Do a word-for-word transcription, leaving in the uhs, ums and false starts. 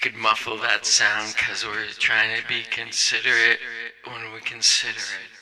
could muffle that sound, cause we're trying to be considerate when we consider it.